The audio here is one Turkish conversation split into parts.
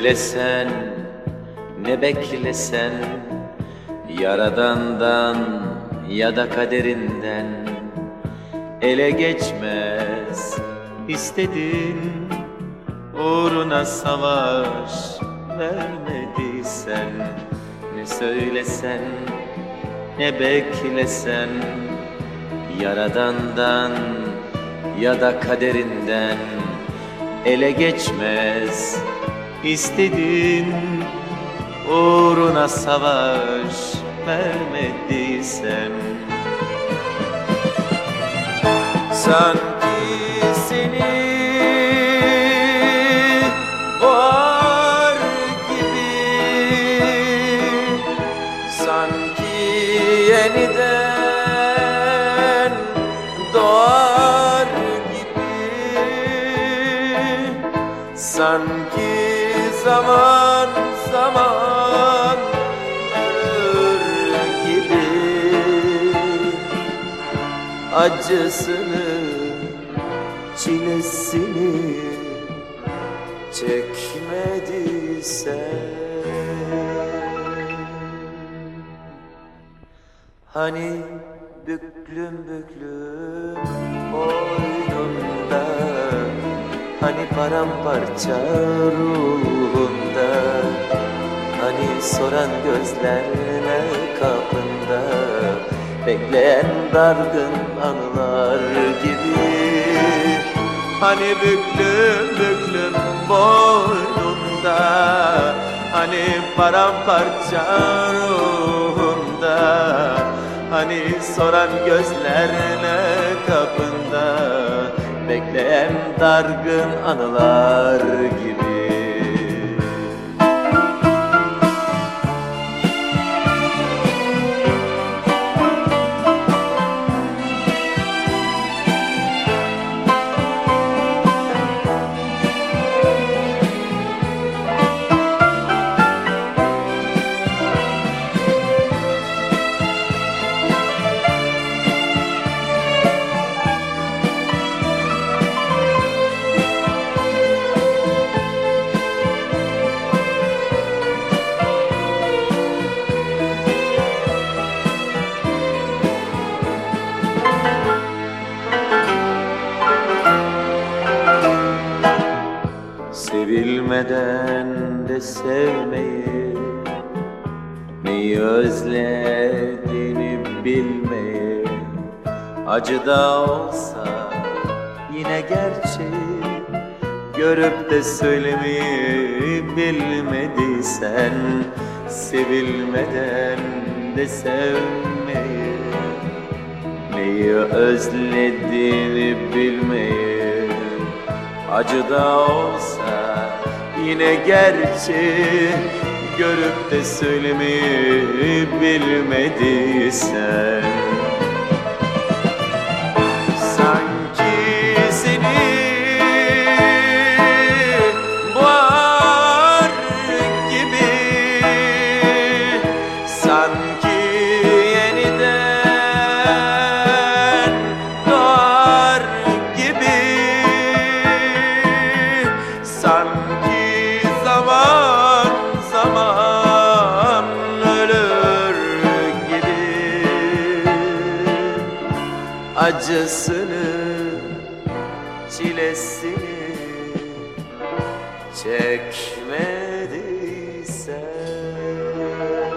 söylesen, ne beklesen, Yaradan'dan ya da kaderinden ele geçmez istedin, uğruna savaş vermediysen. Ne söylesen, ne beklesen, Yaradan'dan ya da kaderinden ele geçmez istedin, uğruna savaş vermediysen. Sanki seni boğar gibi, sanki yeniden doğar gibi, sanki zaman zaman ölür gibi, acısını, çilesini çekmediysen. Hani büklüm büklüm boynunda, hani paramparça ruhunda, hani soran gözlerle kapında, bekleyen dargın anılar gibi. Hani büklüm büklüm boynunda, hani paramparça ruhunda, hani soran gözlerle kapında, bekleyen dargın anılar gibi. Sevilmeden de sevmeyi, neyi özlediğini bilmeyi, acı da olsa yine gerçeği görüp de söylemeyi bilmediysen. Sevilmeden de sevmeyi, neyi özlediğini bilmeyi, acı da olsa yine gerçeği görüp de söylemeyi bilmediysen. Sanki seni boğar gibi, sanki yeniden doğar gibi, sanki zaman zaman ölür gibi, acısını, çilesini çekmediysen.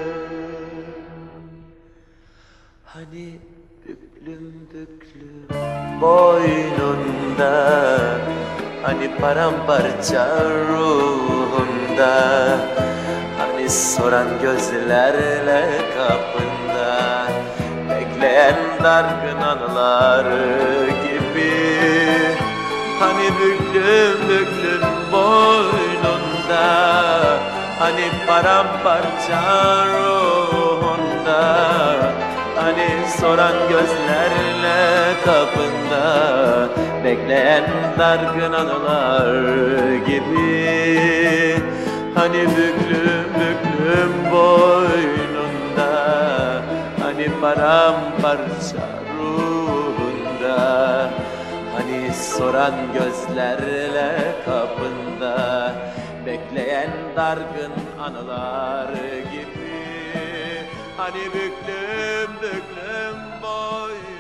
Hani büklüm büklüm boynunda, hani paramparça ruhunda, hani soran gözlerle kapında, bekleyen dargın anılar gibi. Hani büklüm büklüm boynunda, hani paramparça ruhunda, hani soran gözlerle kapında, bekleyen dargın anılar gibi. Hani büklüm büklüm boynunda, hani paramparça ruhunda, hani soran gözlerle kapında, bekleyen dargın anılar gibi. Hani büklüm büklüm boynunda,